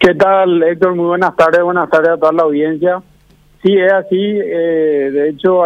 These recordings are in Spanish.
¿Qué tal, Héctor? Muy buenas tardes a toda la audiencia. Sí, es así. De hecho,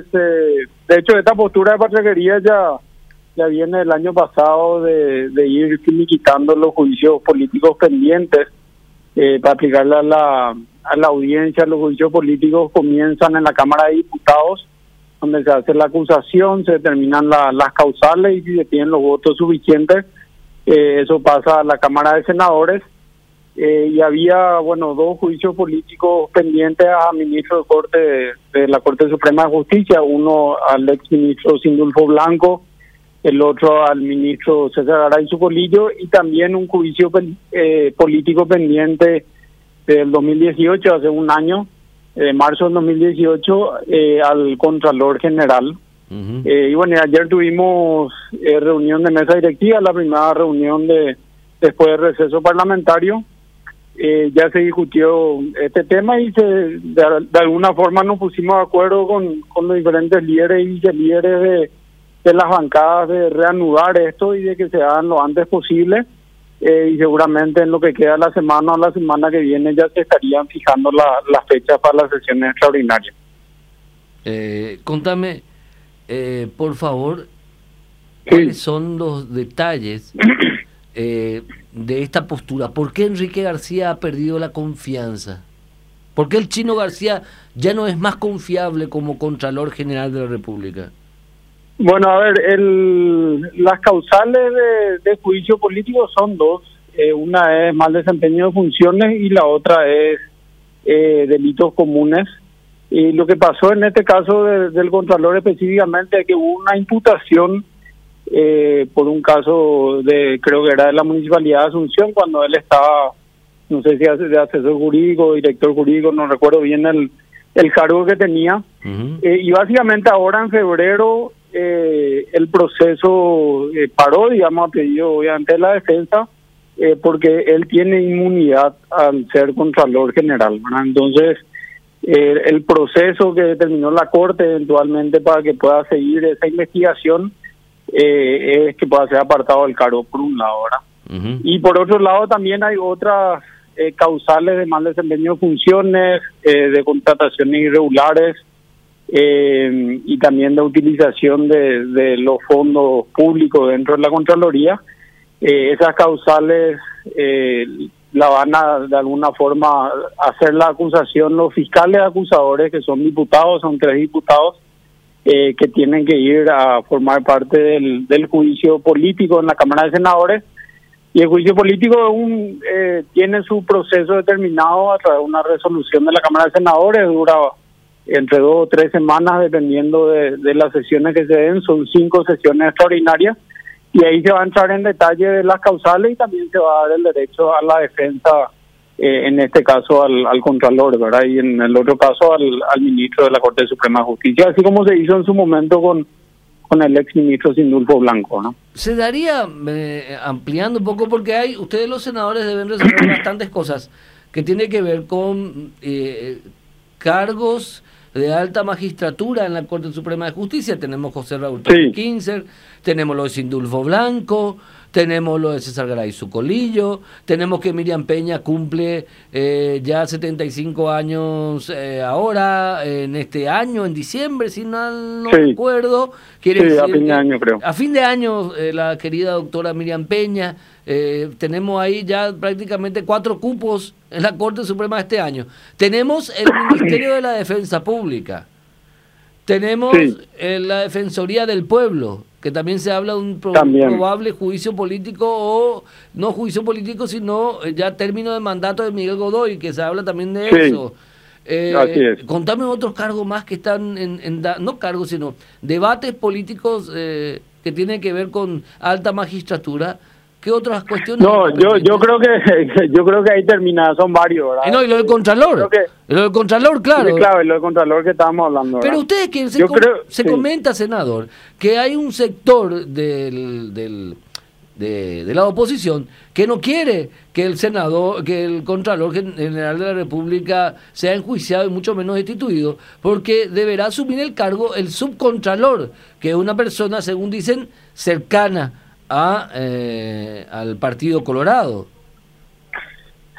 esta postura de patraquería ya viene el año pasado de ir finiquitando los juicios políticos pendientes para aplicarle a la audiencia. Los juicios políticos comienzan en la Cámara de Diputados, donde se hace la acusación, se determinan las causales y si se tienen los votos suficientes, eso pasa a la Cámara de Senadores. Y había, dos juicios políticos pendientes a ministro de la Corte Suprema de Justicia, uno al exministro Sindulfo Blanco, el otro al ministro César Garay Zucolillo, y también un juicio político pendiente del 2018, hace un año, marzo del 2018, al Contralor General. Y ayer tuvimos reunión de mesa directiva, la primera reunión después del receso parlamentario. Ya se discutió este tema y de alguna forma nos pusimos de acuerdo con los diferentes líderes y vicelíderes de las bancadas de reanudar esto y de que se hagan lo antes posible, y seguramente en lo que queda la semana o la semana que viene ya se estarían fijando las fechas para las sesiones extraordinarias. Contame, por favor, ¿cuáles son los detalles de esta postura? ¿Por qué Enrique García ha perdido la confianza? ¿Por qué el Chino García ya no es más confiable como Contralor General de la República? Bueno, a ver, las causales de juicio político son dos. Una es mal desempeño de funciones y la otra es delitos comunes. Y lo que pasó en este caso del Contralor específicamente es que hubo una imputación por un caso creo que era de la Municipalidad de Asunción, cuando él estaba, no sé si de asesor jurídico, director jurídico, no recuerdo bien el cargo que tenía. Y básicamente ahora en febrero el proceso paró, digamos, a pedido obviamente de la defensa, porque él tiene inmunidad al ser Contralor General, ¿verdad? Entonces, el proceso que determinó la Corte eventualmente para que pueda seguir esa investigación es que pueda ser apartado del cargo, por un lado, ¿verdad? Y por otro lado también hay otras causales de mal desempeño de funciones, de contrataciones irregulares, y también de utilización de los fondos públicos dentro de la Contraloría. Esas causales la van a de alguna forma hacer la acusación los fiscales acusadores, que son diputados, son 3 diputados, que tienen que ir a formar parte del juicio político en la Cámara de Senadores. Y el juicio político tiene su proceso determinado a través de una resolución de la Cámara de Senadores, dura entre 2 o 3 semanas dependiendo de las sesiones que se den, son 5 sesiones extraordinarias, y ahí se va a entrar en detalle de las causales y también se va a dar el derecho a la defensa, en este caso al Contralor, ¿verdad? Y en el otro caso al ministro de la Corte Suprema de Justicia, así como se hizo en su momento con el ex ministro Sindulfo Blanco, ¿no? Se daría, ampliando un poco, porque ustedes los senadores deben resolver bastantes cosas que tiene que ver con cargos de alta magistratura en la Corte Suprema de Justicia. Tenemos José Raúl Kinzer, tenemos lo de Sindulfo Blanco, tenemos lo de César Garay Zucolillo, tenemos que Miriam Peña cumple ya 75 años ahora, en este año, en diciembre, si no recuerdo. Quiere decir, a fin de año, creo. A fin de año, la querida doctora Miriam Peña. Tenemos ahí ya prácticamente 4 cupos en la Corte Suprema este año. Tenemos el Ministerio de la Defensa Pública, tenemos la Defensoría del Pueblo, que también se habla de un probable juicio político, o no juicio político, sino ya término de mandato de Miguel Godoy, que se habla también de eso. Así es. Contame otros cargos más que están no cargos, sino debates políticos que tienen que ver con alta magistratura. ¿Qué otras cuestiones? No, yo creo que ahí termina, son varios, ¿verdad? No, y lo del Contralor. Lo del Contralor, claro. Sí, claro, y lo del Contralor que estábamos hablando, ¿verdad? Pero ustedes que se comenta, senador, que hay un sector de la oposición que no quiere que el Contralor General de la República sea enjuiciado y mucho menos destituido, porque deberá asumir el cargo el subcontralor, que es una persona, según dicen, cercana al Partido Colorado.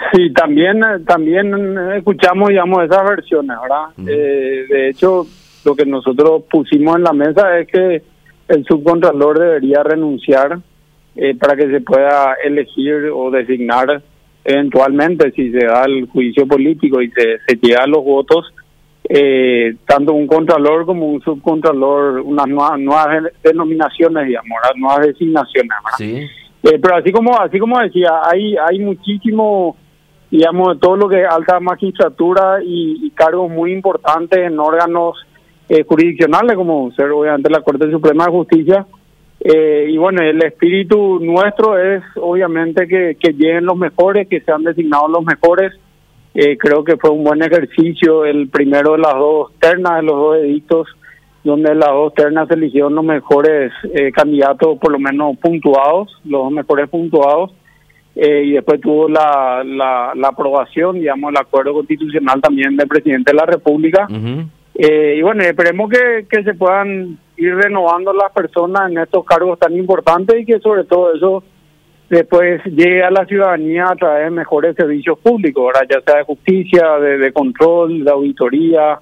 Sí, también escuchamos, digamos, esas versiones, ¿verdad? De hecho, lo que nosotros pusimos en la mesa es que el subcontralor debería renunciar para que se pueda elegir o designar eventualmente, si se da el juicio político y se llega a los votos, tanto un contralor como un subcontralor, unas nuevas denominaciones, digamos, nuevas designaciones, ¿verdad? Sí. Pero así como decía, hay muchísimo, digamos, de todo lo que es alta magistratura y cargos muy importantes en órganos jurisdiccionales, como ser obviamente la Corte Suprema de Justicia. Y bueno, el espíritu nuestro es obviamente que lleguen los mejores, que sean designados los mejores. Creo que fue un buen ejercicio el primero de las dos ternas, de los dos edictos, donde las dos ternas se eligieron los mejores candidatos, por lo menos puntuados, los dos mejores puntuados, y después tuvo la aprobación, digamos, el acuerdo constitucional también del presidente de la República. Y bueno, esperemos que se puedan ir renovando las personas en estos cargos tan importantes y que sobre todo eso después llegue a la ciudadanía a través de mejores servicios públicos, ¿verdad? Ya sea de justicia, de control, de auditoría,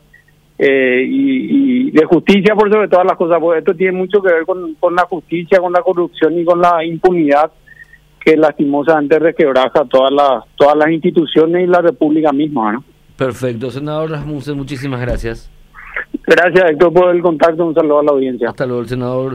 y de justicia por sobre todas las cosas, porque esto tiene mucho que ver con la justicia, con la corrupción y con la impunidad que lastimosamente resquebraja todas las instituciones y la República misma, ¿no? Perfecto, senador Rasmussen, muchísimas gracias. Gracias, Héctor, por el contacto. Un saludo a la audiencia. Hasta luego, el senador.